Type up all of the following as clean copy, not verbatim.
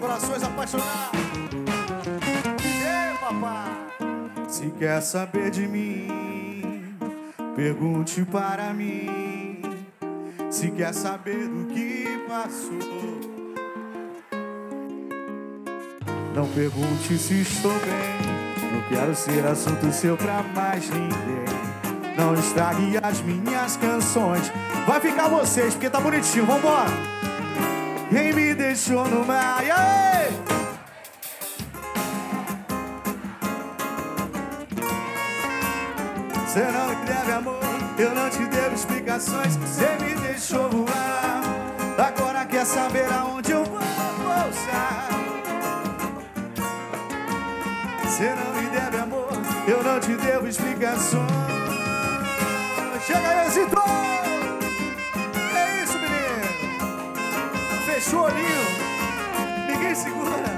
corações apaixonados. Ei, papai. Se quer saber de mim, pergunte para mim. Se quer saber do que passou, não pergunte se estou bem. Não quero ser assunto seu pra mais ninguém. Não estrague as minhas canções. Vai ficar vocês, porque tá bonitinho, vambora. Quem me deixou no mar, ei! Você não me deve amor, eu não te devo explicações. Você me deixou voar, agora quer saber aonde eu vou pousar. Você não me deve amor, eu não te devo explicações. Chega aí, Zito! É isso, menino! Fechou o olhinho, ninguém segura.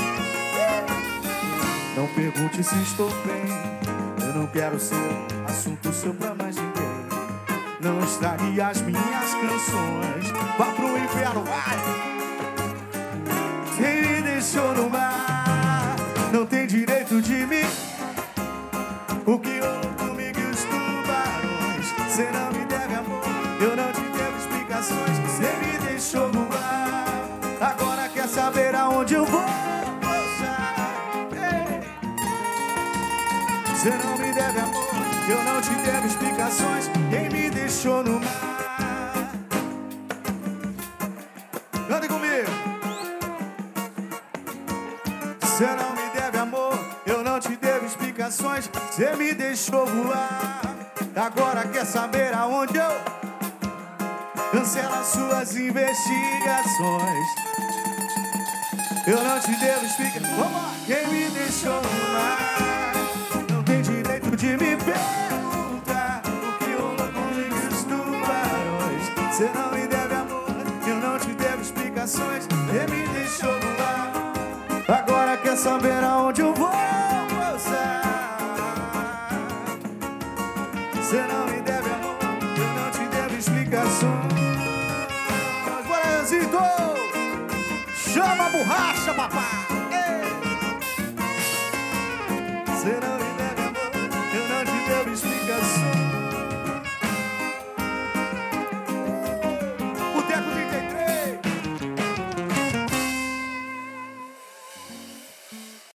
Não pergunte se estou bem, eu não quero ser assunto seu pra mais ninguém. Não estrague as minhas canções, vá pro inferno, vai! Quem me deixou no mar não tem direito de mim. O que rolou comigo e os tubarões. Você não me deve amor, eu não te devo explicações. Você me deixou no ar, agora quer saber aonde eu vou pousar. Você não me deve amor, eu não te devo explicações. Quem me deixou no mar. Cante comigo. Você não me deve amor, eu não te devo explicações. Você me deixou voar, agora quer saber aonde eu. Cancela suas investigações. Eu não te devo explicações. Quem me deixou no mar não tem direito de me perguntar o que rolou comigo e os tubarões. Você não me deve amor, eu não te devo explicações. Você me deixou no ar, agora quer saber aonde eu vou pousar. Você não me deve amor, eu não te devo explicações. Bora, Zito! Chama a borracha, papai! Ei! Você não